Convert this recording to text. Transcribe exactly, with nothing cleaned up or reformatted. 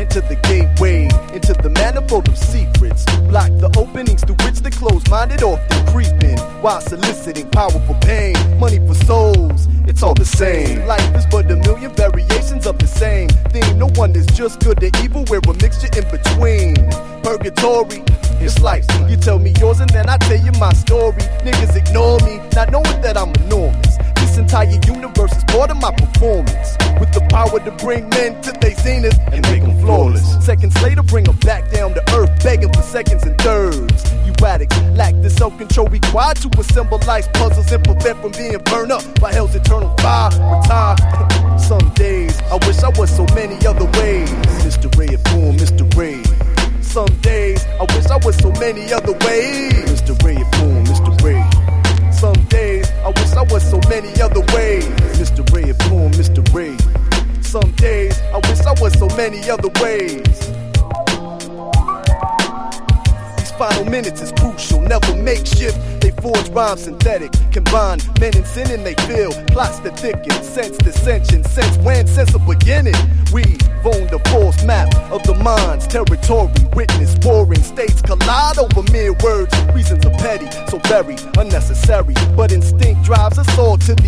to the gateway, into the manifold of secrets. Block the openings through which the closed-minded often creep in, while soliciting powerful pain. Money for souls, it's all the same. Life is but a million variations of the same theme. No one is just good or evil, we're a mixture in between. Purgatory, it's life. You tell me yours and then I tell you my story. Niggas ignore me, not knowing that I'm enormous. This entire universe is part of my performance, with the power to bring men to their zenith and make them flawless. Seconds later, bring them back down to earth, begging for seconds and thirds. You addicts lack the self-control required to assemble life's puzzles and prevent from being burned up by hell's eternal fire. Retire. Some days, I wish I was so many other ways. Mister Ray of Boom, Mister Ray. Some days, I wish I was so many other ways. Mister Ray of Boom, Mister Ray. Some days, I wish I was so many other ways. Mister Ray of Boom, Mister Ray. Some days, I wish I was so many other ways. These final minutes is crucial, never makeshift. They forge rhymes synthetic, combine men and sin and they feel plots that thicken, sense dissension, sense when, sense of beginning. We've owned the false map of the mind's territory. Witness warring states collide over mere words. Reasons are petty, so very unnecessary. But instinct drives us all to the